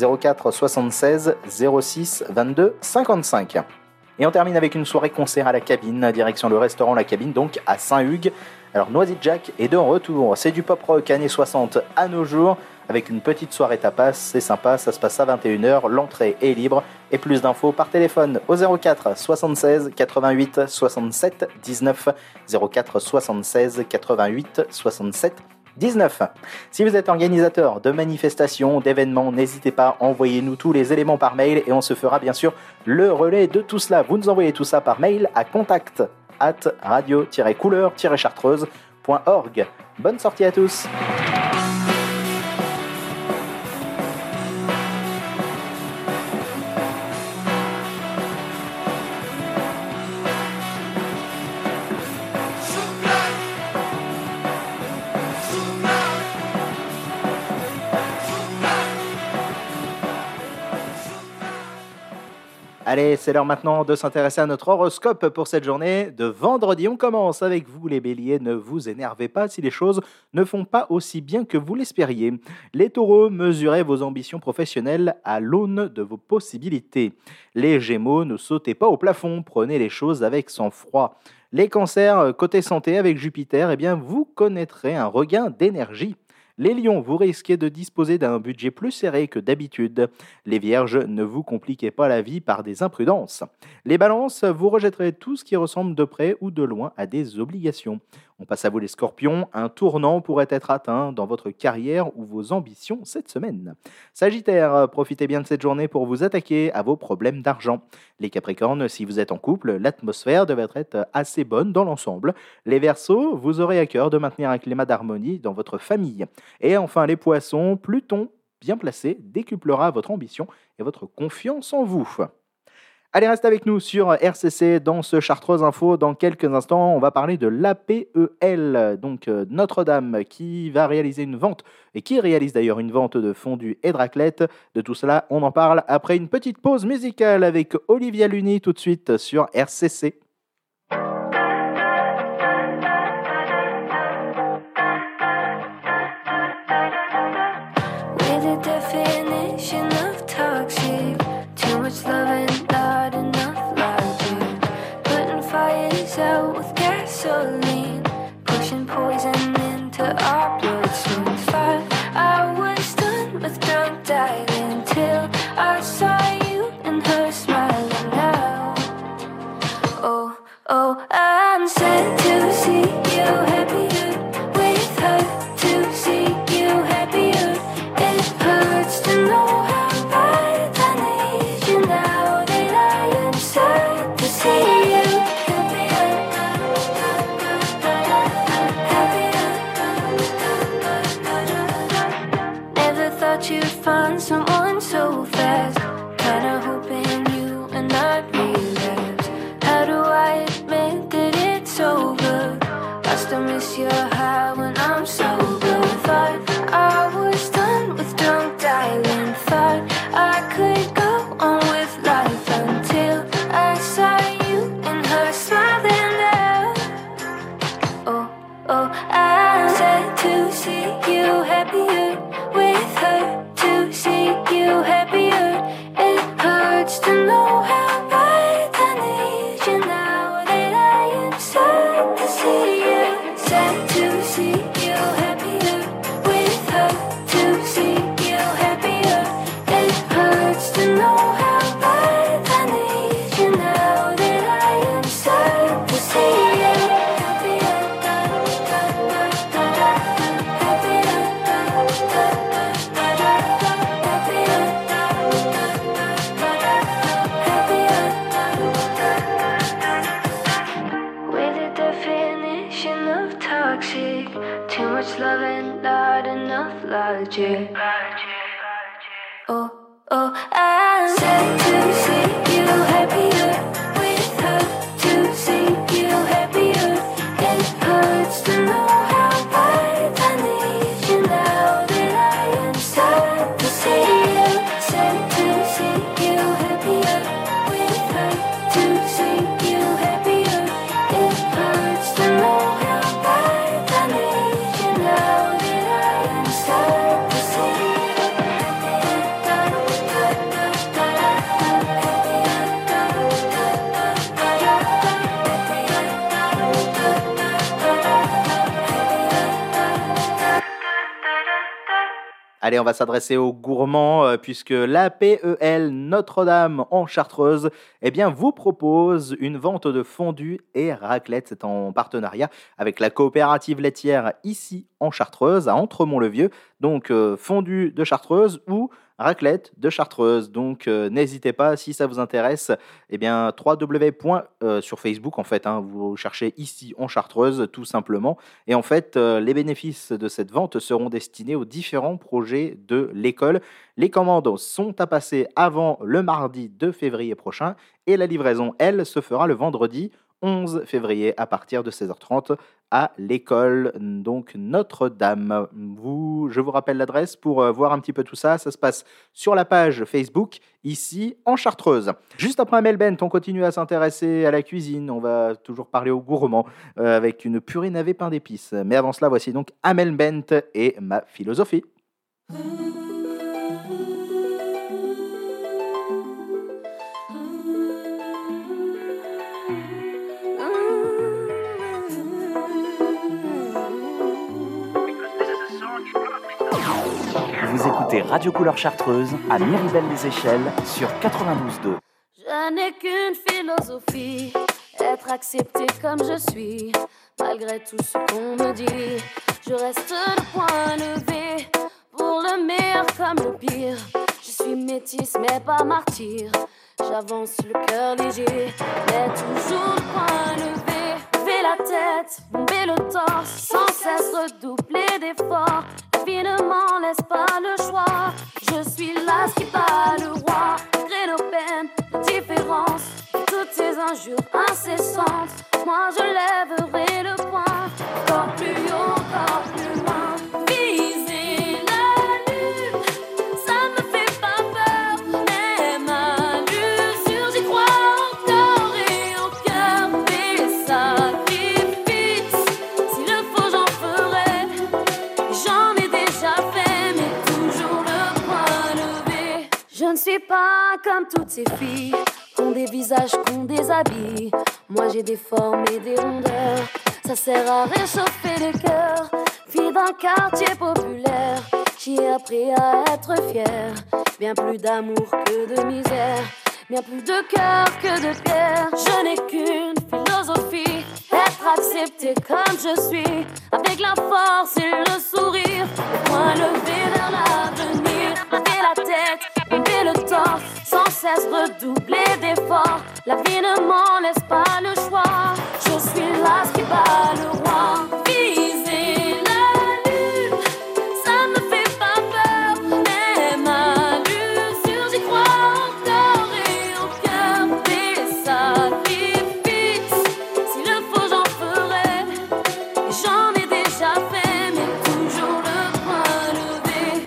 Speaker 6: 04 76 06 22 55. Et on termine avec une soirée concert à la Cabine, direction le restaurant La Cabine, donc à Saint-Hugues. Alors Noisy Jack est de retour, c'est du pop rock années 60 à nos jours, avec une petite soirée tapas, c'est sympa, ça se passe à 21h, l'entrée est libre, et plus d'infos par téléphone au 04 76 88 67 19, 04 76 88 67 19. Si vous êtes organisateur de manifestations, d'événements, n'hésitez pas, envoyez-nous tous les éléments par mail et on se fera bien sûr le relais de tout cela. Vous nous envoyez tout ça par mail à contact@radio-couleur-chartreuse.org. Bonne sortie à tous. Allez, c'est l'heure maintenant de s'intéresser à notre horoscope pour cette journée de vendredi. On commence avec vous les béliers, ne vous énervez pas si les choses ne font pas aussi bien que vous l'espériez. Les taureaux, mesurez vos ambitions professionnelles à l'aune de vos possibilités. Les gémeaux, ne sautez pas au plafond, prenez les choses avec sang-froid. Les cancers, côté santé avec Jupiter, vous connaîtrez un regain d'énergie. Les lions, vous risquez de disposer d'un budget plus serré que d'habitude. Les vierges, ne vous compliquez pas la vie par des imprudences. Les balances, vous rejetterez tout ce qui ressemble de près ou de loin à des obligations. On passe à vous les scorpions, un tournant pourrait être atteint dans votre carrière ou vos ambitions cette semaine. Sagittaire, profitez bien de cette journée pour vous attaquer à vos problèmes d'argent. Les capricornes, si vous êtes en couple, l'atmosphère devrait être assez bonne dans l'ensemble. Les verseaux, vous aurez à cœur de maintenir un climat d'harmonie dans votre famille. Et enfin les poissons, Pluton, bien placé, décuplera votre ambition et votre confiance en vous. Allez, reste avec nous sur RCC dans ce Chartreuse Info. Dans quelques instants, on va parler de l'APEL, donc Notre-Dame, qui va réaliser une vente, et qui réalise d'ailleurs une vente de fondue et de raclette. De tout cela, on en parle après une petite pause musicale avec Olivia Luni tout de suite sur RCC.
Speaker 12: With a definition of toxic, too much love and not enough logic. Putting fires out with gasoline, pushing poison into our bloodstream. Thought I was done with drunk dialing till I saw you and her smiling now. Oh, oh, I'm sad to see you happier with her, to see you happier. It hurts to know how bad I need you now that I am sad to see you happier, happier. Never thought you'd find someone so fast. Kinda hoping you and I relapse. How do I admit that it's over? I still miss your high when I'm sober. Thought I was done with drunk dialing. Thought I could go on with life until I saw you and her smiling now. Oh, oh, I'm sad to see you happier with her, to see you happier. It hurts to know how bad I need you now that I am sad to see you. Sad to see you happier with her, to see you happier. It hurts to know how bad I need you now that I am sad to see you happier, with a definition of toxic, too much love and not enough logic. Oh, oh, I'm sad to see you happier with her, to see you happier. It hurts to know how bad I need you now that I am sad to see you. Sad to see you happier with her, to see you happier. It hurts to know how bad I need you now that I am sad to see you.
Speaker 6: Allez, on va s'adresser aux gourmands puisque l'APEL Notre-Dame en Chartreuse vous propose une vente de fondue et raclette. C'est en partenariat avec la coopérative laitière ici en Chartreuse, à Entremont-le-Vieux. Donc fondue de Chartreuse ou raclette de Chartreuse. Donc n'hésitez pas si ça vous intéresse. sur Facebook en fait. Vous cherchez ici en Chartreuse tout simplement. Et en fait, les bénéfices de cette vente seront destinés aux différents projets de l'école. Les commandes sont à passer avant le mardi 2 février prochain et la livraison, elle, se fera le vendredi 11 février à partir de 16h30 à l'école donc Notre-Dame. Je vous rappelle l'adresse pour voir un petit peu tout ça. Ça se passe sur la page Facebook ici en Chartreuse. Juste après Amel Bent, on continue à s'intéresser à la cuisine. On va toujours parler aux gourmands avec une purée navet pain d'épices. Mais avant cela, voici donc Amel Bent et ma philosophie.
Speaker 13: Vous écoutez Radio Couleur Chartreuse à Miribel-les-Échelles sur 92.2.
Speaker 14: Je n'ai qu'une philosophie, être accepté comme je suis, malgré tout ce qu'on me dit. Je reste le point levé, pour le meilleur comme le pire. Je suis métisse mais pas martyr, j'avance le cœur léger, mais toujours le point levé. Lever la tête, bomber le torse, sans cesse redoubler d'efforts. La vie ne m'en laisse pas le choix, je suis là ce qui bat le roi. Malgré nos peines, nos différences, injures incessantes. Moi je lèverai le poing, encore plus haut, encore plus loin. Viser la lune, ça me fait pas peur. Même à l'usure, j'y crois encore et au cœur des sacrifices. S'il le faut, j'en ferai. J'en ai déjà fait, mais toujours le poing levé. Je ne suis pas comme toutes ces filles qu'on des visages, qu'on des habits. Moi j'ai des formes et des rondeurs. Ça sert à réchauffer le cœur. Fille d'un quartier populaire, j'ai appris à être fière. Bien plus d'amour que de misère, bien plus de cœur que de pierre. Je n'ai qu'une philosophie, être accepté comme je suis, avec la force et le sourire, le poing levé vers l'avenir. Lever la tête, lever le torse, sans cesse redoubler d'efforts. La vie ne m'en laisse pas le choix. Je suis là, ce qui bat le roi. Viser la lune, ça me fait pas peur. Même à l'usure, j'y crois encore et au cœur des sacrifices. S'il le faut, j'en ferai. Et j'en ai déjà fait, mais toujours le poing levé.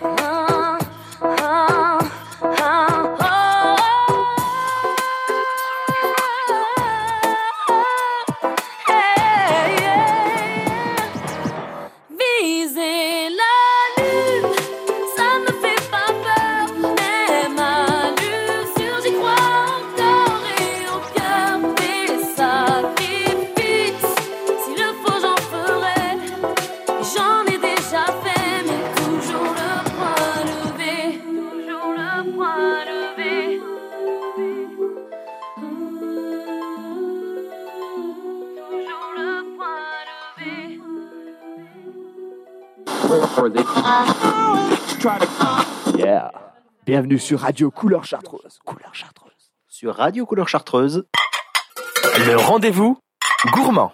Speaker 14: Viser la lune, ça me fait pas peur. Même à l'usure, j'y crois encore et au cœur des sacrifices. S'il le faut, j'en ferai. Et j'en ai déjà fait, mais toujours le poing levé. Toujours le poing levé. Toujours le poing levé.
Speaker 13: Yeah. Bienvenue sur Radio Couleur Chartreuse. Couleur Chartreuse.
Speaker 6: Sur Radio Couleur Chartreuse.
Speaker 15: Le rendez-vous gourmand.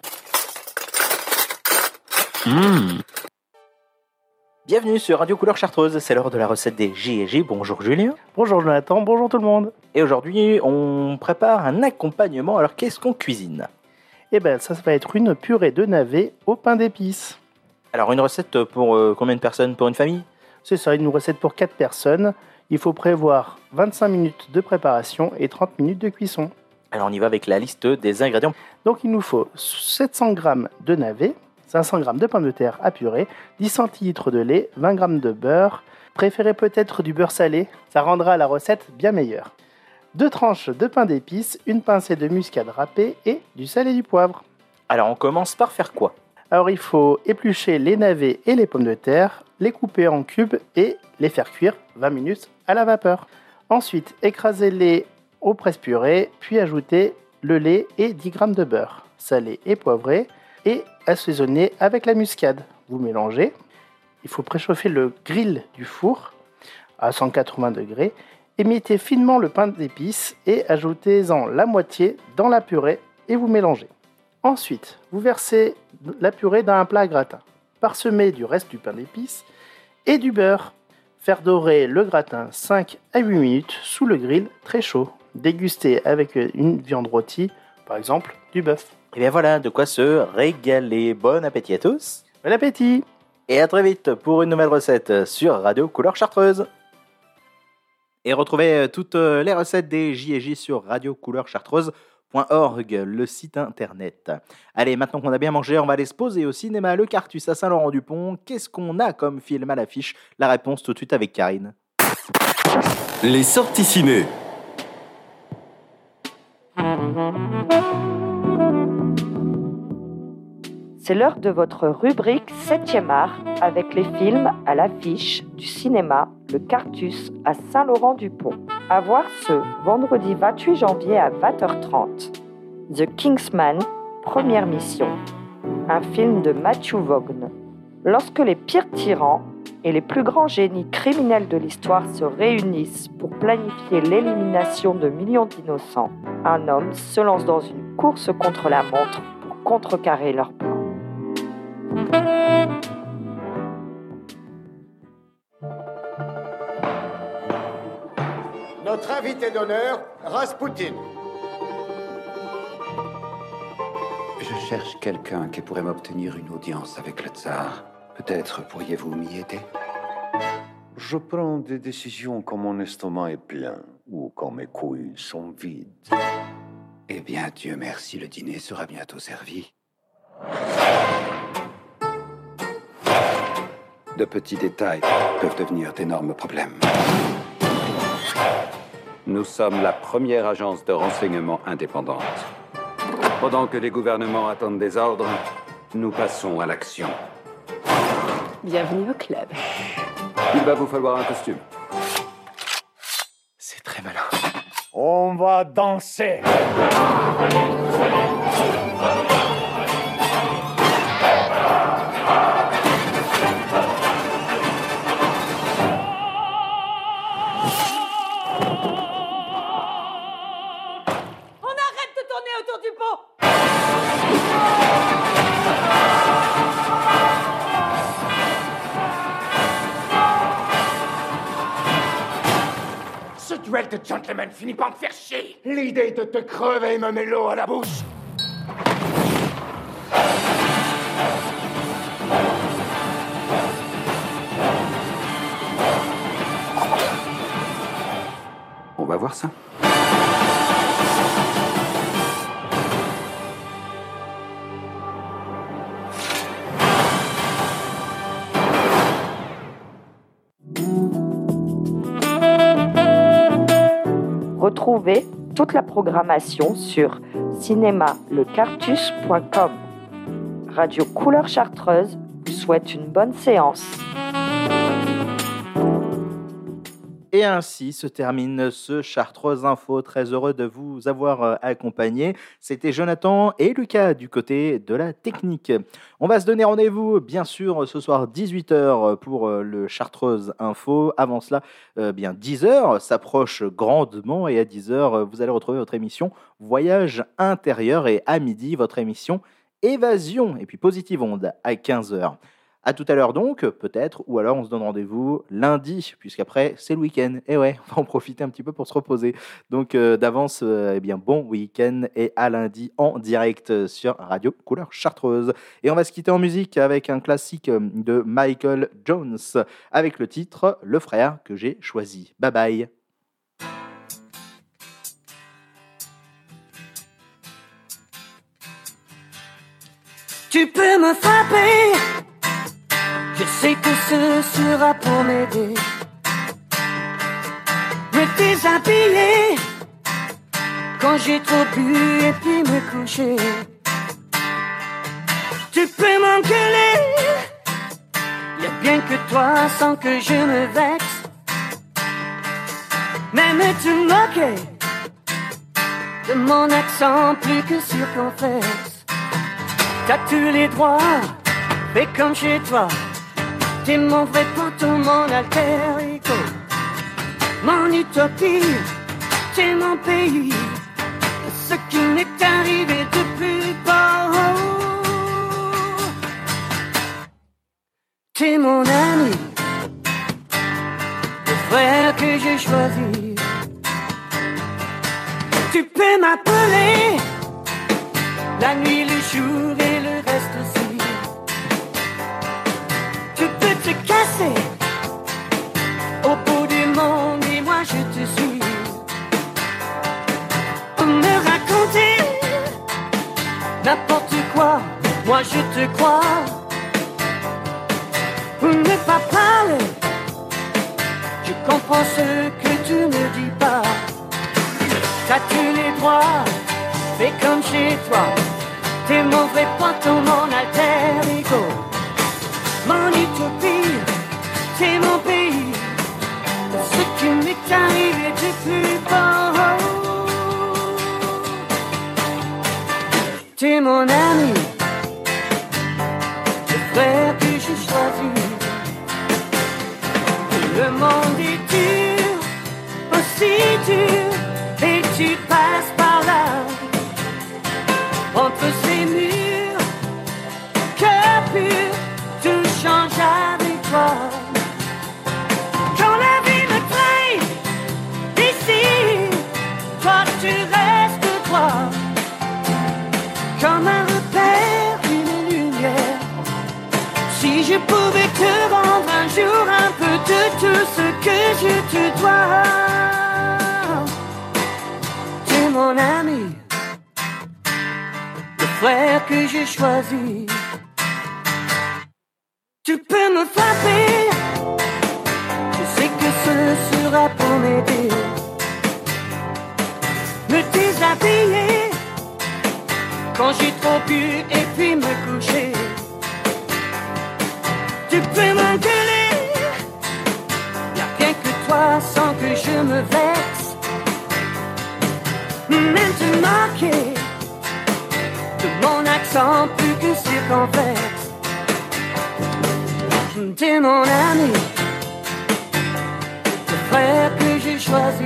Speaker 6: Bienvenue sur Radio Couleur Chartreuse, c'est l'heure de la recette des J&J. Bonjour Julien.
Speaker 16: Bonjour Jonathan, bonjour tout le monde.
Speaker 6: Et aujourd'hui, on prépare un accompagnement. Alors qu'est-ce qu'on cuisine?
Speaker 16: Eh ben, ça va être une purée de navets au pain d'épices.
Speaker 6: Alors une recette pour combien de personnes? Pour une famille?
Speaker 16: C'est ça, une recette pour 4 personnes. Il faut prévoir 25 minutes de préparation et 30 minutes de cuisson.
Speaker 6: Alors on y va avec la liste des ingrédients.
Speaker 16: Donc il nous faut 700 g de navets, 500 g de pommes de terre à purée, 10 centilitres de lait, 20 g de beurre. Préférez peut-être du beurre salé, ça rendra la recette bien meilleure. 2 tranches de pain d'épices, une pincée de muscade râpée et du sel et du poivre.
Speaker 6: Alors on commence par faire quoi?
Speaker 16: Alors il faut éplucher les navets et les pommes de terre, les couper en cubes et les faire cuire 20 minutes à la vapeur. Ensuite, écrasez-les au presse-purée, puis ajoutez le lait et 10 g de beurre, salé et poivré, et assaisonnez avec la muscade. Vous mélangez. Il faut préchauffer le grill du four à 180 degrés. Émiettez finement le pain d'épices et ajoutez-en la moitié dans la purée et vous mélangez. Ensuite, vous versez la purée dans un plat à gratin, parsemé du reste du pain d'épices et du beurre. Faire dorer le gratin 5 à 8 minutes sous le grill très chaud. Dégustez avec une viande rôtie, par exemple du bœuf.
Speaker 6: Et bien voilà, de quoi se régaler. Bon appétit à tous.
Speaker 16: Bon appétit.
Speaker 6: Et à très vite pour une nouvelle recette sur Radio Couleur Chartreuse. Et retrouvez toutes les recettes des J&J sur radiocouleur-chartreuse.org, le site internet. Allez, maintenant qu'on a bien mangé, on va aller se poser au cinéma Le Cartus à Saint-Laurent-du-Pont. Qu'est-ce qu'on a comme film à l'affiche? La réponse tout de suite avec Karine.
Speaker 15: Les sorties ciné.
Speaker 2: C'est l'heure de votre rubrique 7e art avec les films à l'affiche du cinéma Le Cartus à Saint-Laurent-du-Pont. À voir ce vendredi 28 janvier à 20h30. The Kingsman, première mission. Un film de Matthew Vaughn. Lorsque les pires tyrans et les plus grands génies criminels de l'histoire se réunissent pour planifier l'élimination de millions d'innocents, un homme se lance dans une course contre la montre pour contrecarrer leur plan.
Speaker 17: Notre invité d'honneur, Rasputin. cherche quelqu'un qui pourrait m'obtenir une audience avec le tsar. Peut-être pourriez-vous m'y aider?
Speaker 18: Je prends des décisions quand mon estomac est plein ou quand mes couilles sont vides.
Speaker 17: Eh bien, Dieu merci, le dîner sera bientôt servi. De petits détails peuvent devenir d'énormes problèmes. Nous sommes la première agence de renseignement indépendante. Pendant que les gouvernements attendent des ordres, nous passons à l'action.
Speaker 19: Bienvenue au club.
Speaker 17: Il va vous falloir un costume.
Speaker 3: C'est très malin.
Speaker 18: On va danser.
Speaker 7: Autour du pot.
Speaker 18: Ce duel de gentlemen finit par me faire chier. L'idée de te crever me met l'eau à la bouche.
Speaker 17: On va voir ça.
Speaker 2: Retrouvez toute la programmation sur cinémalecartus.com. Radio Couleur Chartreuse vous souhaite une bonne séance.
Speaker 6: Et ainsi se termine ce Chartreuse Info. Très heureux de vous avoir accompagné. C'était Jonathan et Lucas du côté de la technique. On va se donner rendez-vous, bien sûr, ce soir 18h pour le Chartreuse Info. Avant cela, bien 10h s'approche grandement et à 10h, vous allez retrouver votre émission Voyage intérieur et à midi, votre émission Évasion et puis Positive Onde à 15h. À tout à l'heure donc, peut-être, ou alors on se donne rendez-vous lundi, puisqu'après c'est le week-end. Et ouais, on va en profiter un petit peu pour se reposer. Donc d'avance, eh bien bon week-end et à lundi en direct sur Radio Couleur Chartreuse. Et on va se quitter en musique avec un classique de Michael Jones, avec le titre Le frère que j'ai choisi. Bye bye.
Speaker 11: Tu peux me frapper, je sais que ce sera pour m'aider. Me déshabiller quand j'ai trop bu et puis me coucher. Tu peux m'engueuler, y'a bien que toi sans que je me vexe. Même te moquer de mon accent plus que circonflexe. T'as tous les droits, fais comme chez toi. T'es mon vrai poteau, mon alter ego. Mon utopie, t'es mon pays. Ce qui m'est arrivé de plus beau. T'es mon ami, le frère que j'ai choisi. Tu peux m'appeler la nuit, le jour et le reste aussi. Tu peux te casser au bout du monde et moi je te suis. Me raconter n'importe quoi, moi je te crois. Ne pas parler, je comprends ce que tu ne dis pas. T'as tous les droits, fais comme chez toi. T'es mon vrai poteau, mon alter ego. Mon utopie, c'est mon pays. Ce qui m'est arrivé de plus beau. T'es mon ami, le frère que j'ai choisi. Le monde est dur, aussi dur, et tu passes par là. Entre ces murs, cœur pur, tout change avec toi. Quand la vie me traîne d'ici, toi tu restes toi. Comme un repère je te dois. T'es mon ami, le frère que j'ai choisi. Tu peux me frapper, je sais que ce sera pour m'aider. Me déshabiller quand j'ai trop bu et puis me coucher. Tu peux m'engueuler, y'a rien que toi sans que je me vexe. Même te moquer de mon accent plus que circonflexe. T'es mon ami, le frère que j'ai choisi.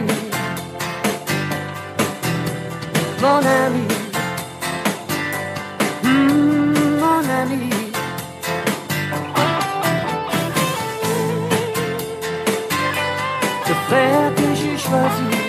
Speaker 11: Mon ami, mon ami. Le frère que j'ai choisi.